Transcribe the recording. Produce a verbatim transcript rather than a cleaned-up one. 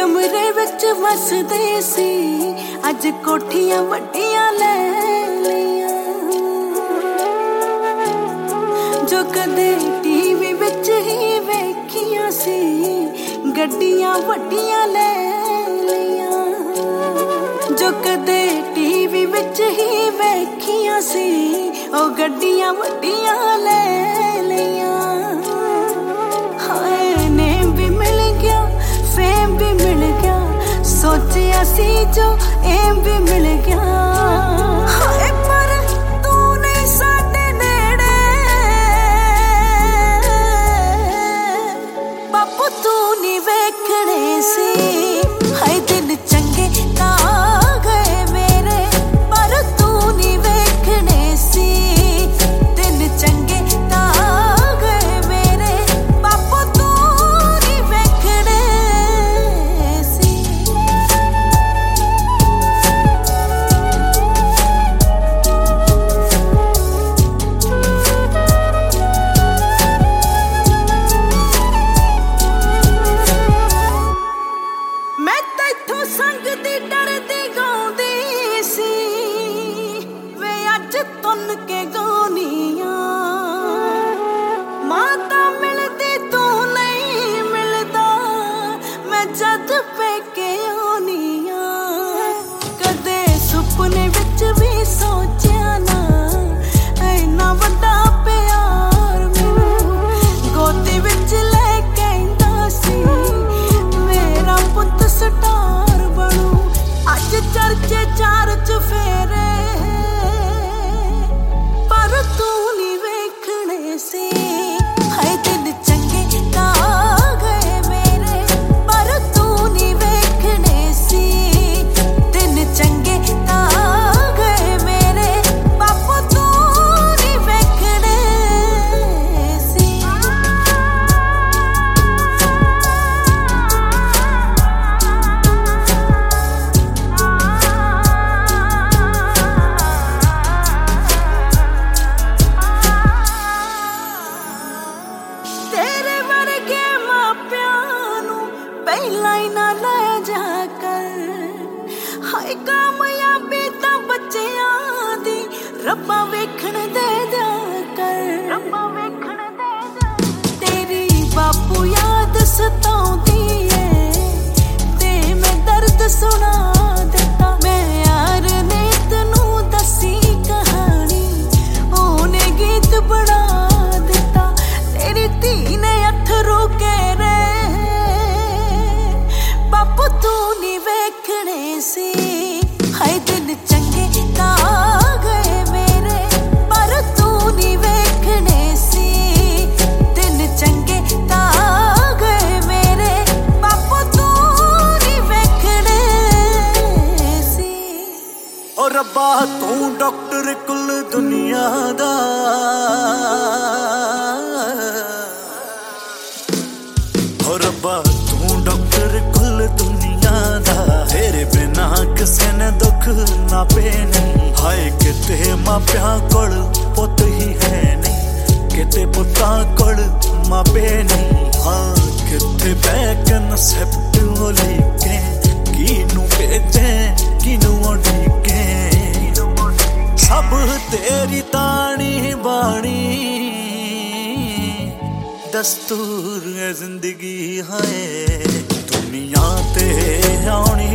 कमरे विच वसदे सी अज कोठियां वड्डियां ले लियां। जो कदे टीवी विच ही वेखियां सी गड्डियां वड्डियां ले लियां। जो कदे टीवी विच ही वेखियां सी ओ गड्डियां वड्डियां ले लियां। हाय नेम भी मिल गया फेम भी मिल गया सोचिया सी जो एम भी मिल गया। हाय पर तू नहीं साडे नेड़े बापू तू नहीं वेखणे सी। हाय दिन चंगे तां गए मेरे पर तू नहीं वेखणे सी। दिन चंगे तां गए मेरे बापू तू नहीं वेखणे सी। मैं तैथों संग दी डरदी गाउंदी सी वे अज तुन के गाउनियां। मां तां मिलदी तू नहीं मिलदा मैं जद पेके आउनियां। कदे सुपने विच भी सोचिया ना इन्ना वड्डा प्यार मैनूं गोदी विच लेके आंदा सी मेरा पुत्त स्टार बनू। अज चर्चे चार चफेरे पर तू नहीं वेखणे सी। हाय दिन चंगे तां गए मेरे पर तू नहीं वेखणे सी। दिन चंगे तां गए मेरे बापू तू नहीं वेखणे सी। तेरे वर्गे मापियां नूं पहला ही ना ले जा कर। हाय कामयाबी तां बच्चियां दी रब्बा वेखण दे जा कर। रब्बा वेखण दे जा। तेरी बापू याद सताउंदी है ते मैं दर्द सुना दिता। मैं यार ने तैनूं दसी कहानी ओने गीत बना दिता। तेरी धी ने अथरू केरे बापू तू नहीं वेखणे सी। हाय दिन चंगे तां गए मेरे पर तू नहीं वेखणे सी। दिन चंगे तां गए मेरे बापू तू नहीं वेखणे सी। ओ रब्बा तू डॉक्टर कुल दुनिया दा। ओ रब्बा तू डॉक्टर कुल दुनिया दा। तेरे बिना किसे ने दुख ना पेनी। हाय किते मापियां कोल पुत ही है नहीं किते पुत्तां कोल मापे नहीं। हाँ किते बैकन सेप्ट लेके किनू भेजे किनू उड़ीके। सब तेरी तानी बाणी दस्तूर है जिंदगी। है दुनिया ते आउणी